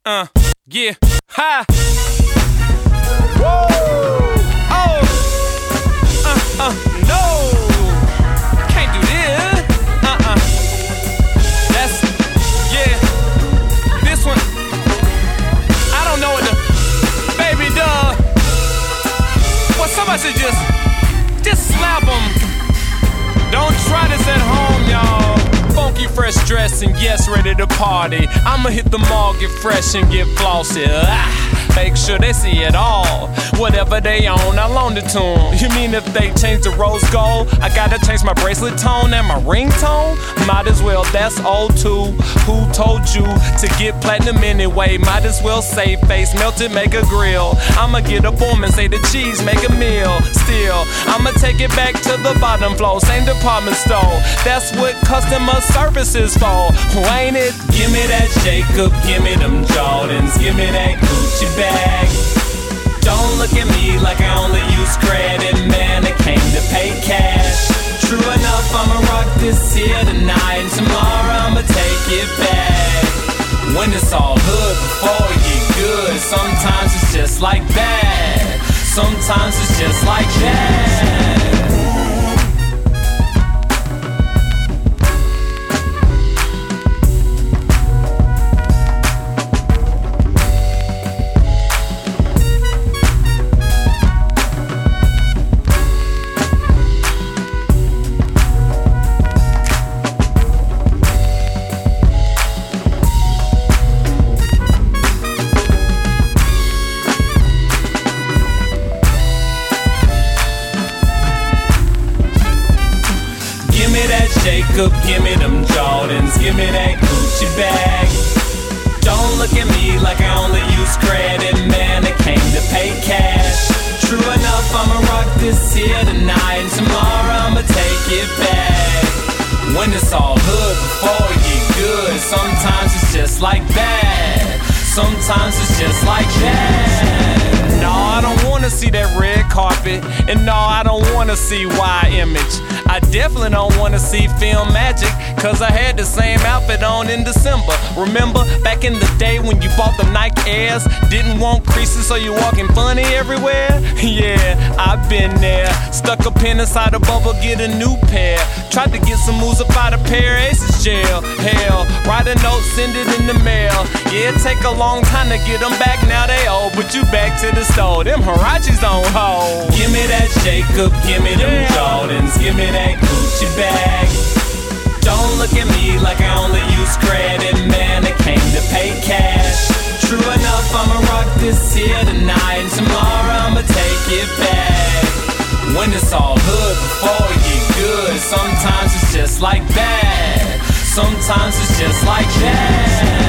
Yeah, ha. Woo! Oh, no, can't do this. That's, yeah, this one. I don't know what the baby does. Well, somebody should just slap 'em. Don't try this at home, y'all. Funky, fresh dress, and yes, ready to party. I'ma hit the mall, get fresh, and get flossy. Make sure they see it all. Whatever they own, I loan it to them. You mean if they change the rose gold, I gotta change my bracelet tone and my ringtone? Might as well, that's old too. Who told you to get platinum anyway? Might as well say face melted, make a grill. I'ma get a boom and say the cheese, make a meal. Still, I'ma take it back to the bottom floor, same department store. That's what customer service is for, ain't it? Give me that Jacob, give me them Jordans, give me that Gucci bag. Don't look at me like I only use credit, man, I came to pay cash. True enough, I'ma rock this here tonight, and tomorrow I'ma take it back. When it's all hood before it get good, sometimes it's just like that. Sometimes it's just like that. Jacob, give me them Jordans, give me that Gucci bag. Don't look at me like I only use credit, man, I came to pay cash. True enough, I'ma rock this here tonight, and tomorrow I'ma take it back. When it's all hood before it get good, sometimes it's just like that. Sometimes it's just like that. No, I don't wanna see that red carpet, and no, I don't wanna see Y Image. I definitely don't wanna see Film Magic, cause I had the same outfit on in December. Remember back in the day when you bought the Nike Airs? Didn't want creases so you walking funny everywhere? Yeah, I've been there. Stuck a pin inside a bubble, get a new pair. Tried to get some moves up out of Pair Aces jail. Hell, write a note, send it in the mail. Yeah, it take a long time to get them back, now they old. But you back to the store, them Harachis on hold. Give me that Jacob, give me them Jordans, give me that Gucci bag. Don't look at me like I only use credit, man, I came to pay cash. True enough, I'ma rock this here tonight, and tomorrow I'ma take it back. When it's all hood before it get good, sometimes it's just like that. Sometimes it's just like that.